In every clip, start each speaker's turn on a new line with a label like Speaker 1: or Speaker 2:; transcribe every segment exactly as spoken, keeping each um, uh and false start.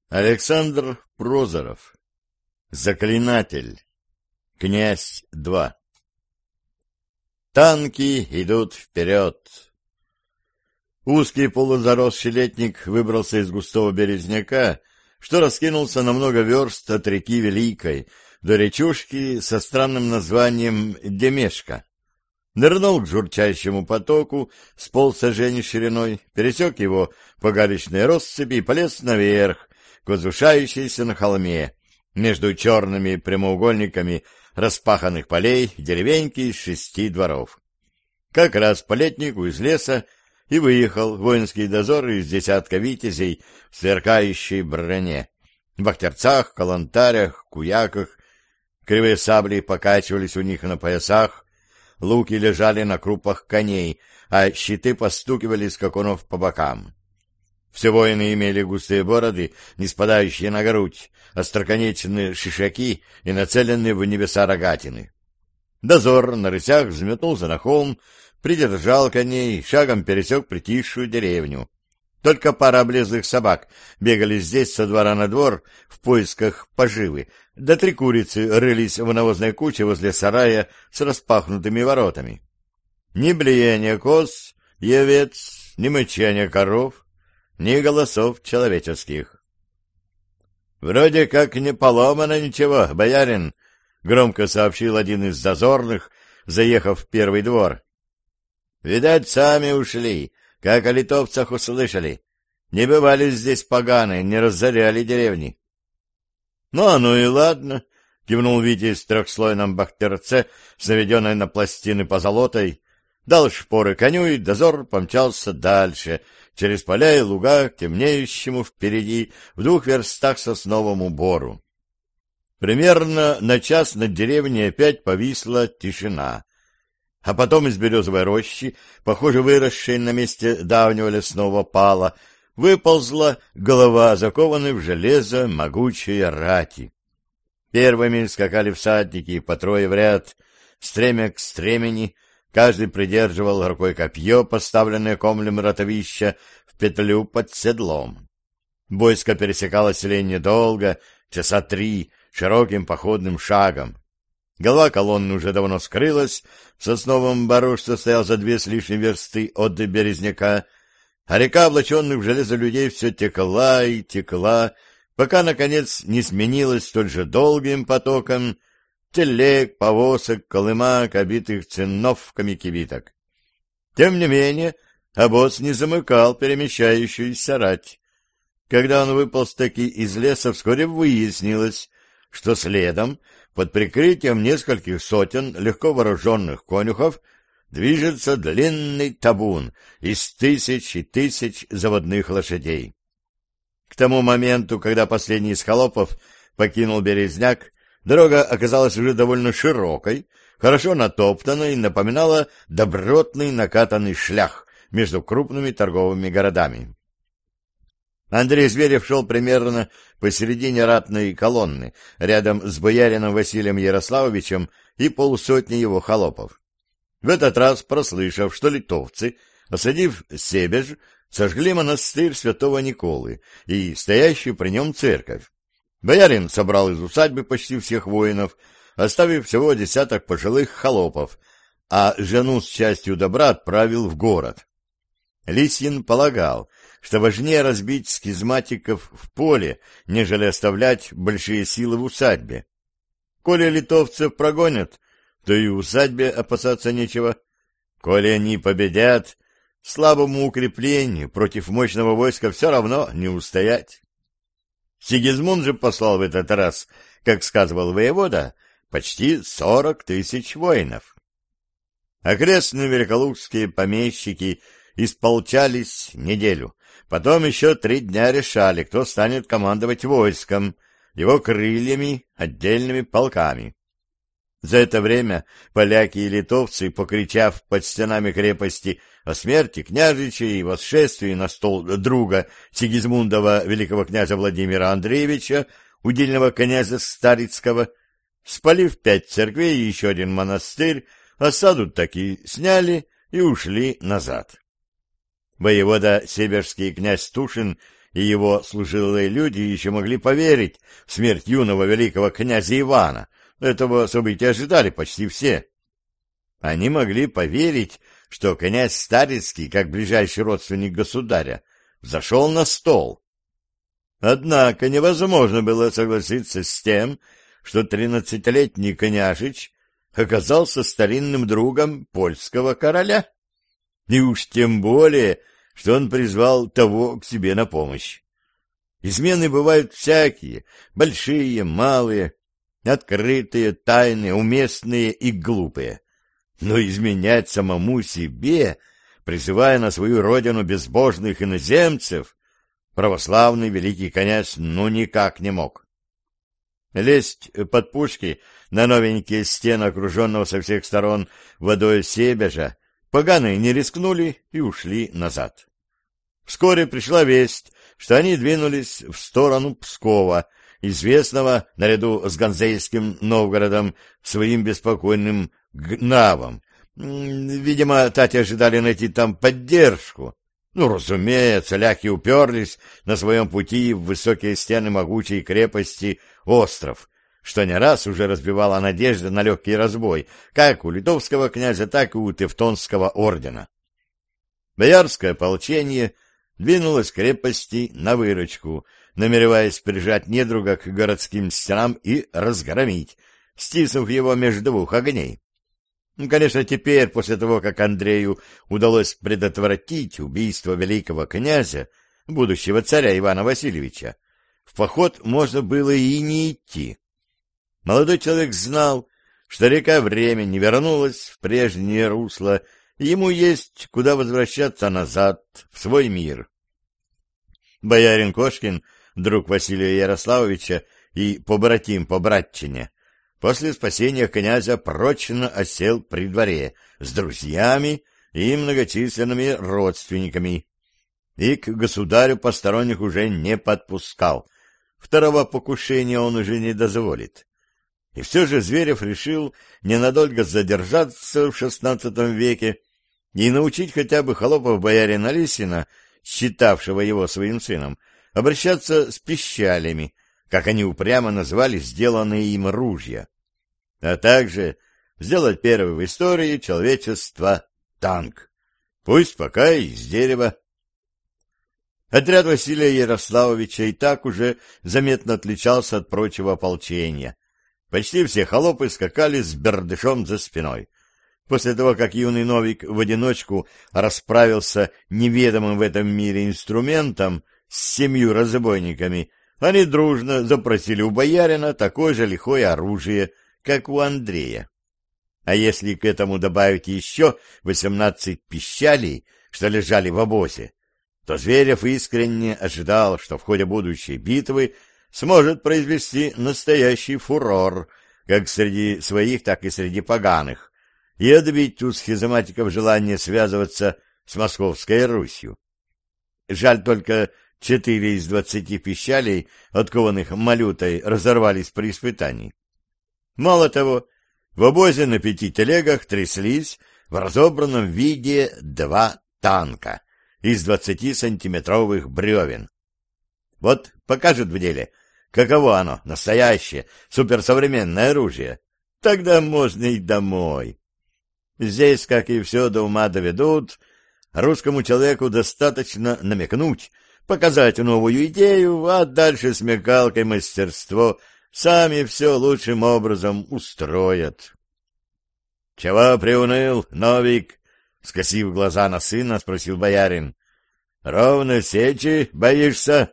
Speaker 1: Александр Прозоров. Заклинатель. Князь два. Танки идут вперед. Узкий полузаросший летник выбрался из густого березняка, что раскинулся на много верст от реки Великой до речушки со странным названием Демешка. Нырнул к журчащему потоку с полсажени шириной, пересек его по галечной россыпи и полез наверх, к возвышающейся на холме, между черными прямоугольниками распаханных полей деревеньки из шести дворов. Как раз по летнику из леса и выехал воинский дозор из десятка витязей в сверкающей броне, в бахтерцах, калантарях, куяках. Кривые сабли покачивались у них на поясах, луки лежали на крупах коней, а щиты постукивали скакунов по бокам. Все воины имели густые бороды, не спадающие на грудь, остроконечные шишаки и нацеленные в небеса рогатины. Дозор на рысях взметнулся на холм, придержал коней, шагом пересек притихшую деревню. Только пара облезлых собак бегали здесь со двора на двор в поисках поживы, да три курицы рылись в навозной куче возле сарая с распахнутыми воротами. Ни блеяния коз, овец, ни мычания коров, ни голосов человеческих. — Вроде как не поломано ничего, боярин, — громко сообщил один из дозорных, заехав в первый двор. — Видать, сами ушли, как о литовцах услышали. Не бывали здесь поганые, не разоряли деревни. — Ну, ну и ладно, — кивнул Витязь в трехслойном бахтерце, с наведенной на пластины позолотой, дал шпоры коню, и дозор помчался дальше, через поля и луга к темнеющему впереди в двух верстах сосновому бору. Примерно на час над деревней опять повисла тишина. А потом из березовой рощи, похоже, выросшей на месте давнего лесного пала, выползла голова, закованной в железо могучей рати. Первыми скакали всадники по трое в ряд, стремя к стремени. Каждый придерживал рукой копье, поставленное комлем ротовища в петлю под седлом. Войско пересекало селение долго, часа три, широким походным шагом. Голова колонны уже давно скрылась в сосновом бору, что стоял за две с лишним версты от березняка, а река облаченных в железо людей все текла и текла, пока, наконец, не сменилась столь же долгим потоком телег, повозок, колымак, обитых циновками кибиток. Тем не менее, обоз не замыкал перемещающуюся рать. Когда он выполз-таки из леса, вскоре выяснилось, что следом, под прикрытием нескольких сотен легко вооруженных конюхов, движется длинный табун из тысяч и тысяч заводных лошадей. К тому моменту, когда последний из холопов покинул березняк, дорога оказалась уже довольно широкой, хорошо натоптанной и напоминала добротный накатанный шлях между крупными торговыми городами. Андрей Зверев шел примерно посередине ратной колонны, рядом с боярином Василием Ярославовичем и полусотней его холопов. В этот раз, прослышав, что литовцы, осадив Себеж, сожгли монастырь святого Николы и стоящую при нем церковь, боярин собрал из усадьбы почти всех воинов, оставив всего десяток пожилых холопов, а жену с частью добра отправил в город. Лисьин полагал, что важнее разбить схизматиков в поле, нежели оставлять большие силы в усадьбе. Коли литовцев прогонят, то и в усадьбе опасаться нечего. Коли они победят, слабому укреплению против мощного войска все равно не устоять. Сигизмунд же послал в этот раз, как сказывал воевода, почти сорок тысяч воинов. Окрестные великолукские помещики исполчались неделю, потом еще три дня решали, кто станет командовать войском, его крыльями, отдельными полками. За это время поляки и литовцы, покричав под стенами крепости о смерти княжича и восшествии на стол друга Сигизмундова великого князя Владимира Андреевича, удельного князя Старицкого, спалив пять церквей и еще один монастырь, осаду таки сняли и ушли назад. Воевода сибирский князь Тушин и его служилые люди еще могли поверить в смерть юного великого князя Ивана. Этого события ожидали почти все. Они могли поверить, что князь Старицкий, как ближайший родственник государя, взошел на стол. Однако невозможно было согласиться с тем, что тринадцатилетний княжич оказался старинным другом польского короля. И уж тем более, что он призвал того к себе на помощь. Измены бывают всякие, большие, малые, открытые, тайные, уместные и глупые. Но изменять самому себе, призывая на свою родину безбожных иноземцев, православный великий князь ну никак не мог. Лезть под пушки на новенькие стены, окруженного со всех сторон водой Себежа, поганые не рискнули и ушли назад. Вскоре пришла весть, что они двинулись в сторону Пскова, известного, наряду с Ганзейским Новгородом, своим беспокойным Гнавом. Видимо, тати ожидали найти там поддержку. Ну, разумеется, ляхи уперлись на своем пути в высокие стены могучей крепости Остров, что не раз уже разбивала надежды на легкий разбой, как у литовского князя, так и у Тевтонского ордена. Боярское ополчение двинулось к крепости на выручку, намереваясь прижать недруга к городским стенам и разгромить, стиснув его между двух огней. Конечно, теперь, после того, как Андрею удалось предотвратить убийство великого князя, будущего царя Ивана Васильевича, в поход можно было и не идти. Молодой человек знал, что река времени вернулась в прежнее русло, и ему есть куда возвращаться назад, в свой мир. Боярин Кошкин, друг Василия Ярославовича и побратим по братчине, после спасения князя прочно осел при дворе с друзьями и многочисленными родственниками, и к государю посторонних уже не подпускал. Второго покушения он уже не дозволит. И все же Зверев решил ненадолго задержаться в шестнадцатом веке и научить хотя бы холопов боярина Лисина, считавшего его своим сыном, обращаться с пищалями, как они упрямо назвали сделанные им ружья, а также сделать первый в истории человечества танк, пусть пока и из дерева. Отряд Василия Ярославовича и так уже заметно отличался от прочего ополчения. Почти все холопы скакали с бердышом за спиной. После того, как юный Новик в одиночку расправился неведомым в этом мире инструментом с семью разбойниками, они дружно запросили у боярина такое же лихое оружие, как у Андрея. А если к этому добавить еще восемнадцать пищалей, что лежали в обозе, то Зверев искренне ожидал, что в ходе будущей битвы сможет произвести настоящий фурор, как среди своих, так и среди поганых, и отбить у схизматиков желание связываться с Московской Русью. Жаль только, четыре из двадцати пищалей, откованных малютой, разорвались при испытании. Мало того, в обозе на пяти телегах тряслись в разобранном виде два танка из двадцатисантиметровых бревен. Вот покажет в деле, каково оно, настоящее, суперсовременное оружие. Тогда можно и домой. Здесь, как и все до ума доведут, русскому человеку достаточно намекнуть, показать новую идею, а дальше смекалкой мастерство сами все лучшим образом устроят. — Чего приуныл, Новик? — скосив глаза на сына, спросил боярин. — Ровно сечи боишься?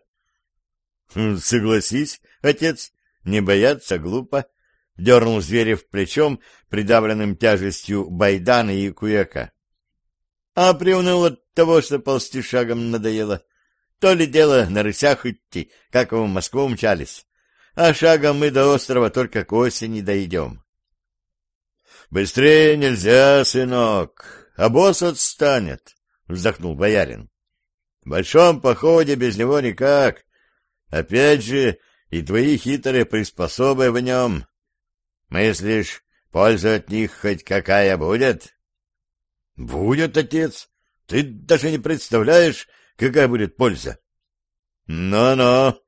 Speaker 1: — Согласись, отец, не бояться глупо, — дернул Зверев плечом, придавленным тяжестью байдана и куяка. — А приуныл от того, что ползти шагом надоело. То ли дело на рысях идти, как в Москву мчались, а шагом мы до острова только к осени дойдем. — Быстрее нельзя, сынок, обоз отстанет, — вздохнул боярин. — В большом походе без него никак. Опять же, и твои хитрые приспособы в нем. Мыслишь, польза от них хоть какая будет? — Будет, отец. Ты даже не представляешь, какая будет польза. Ну-ну,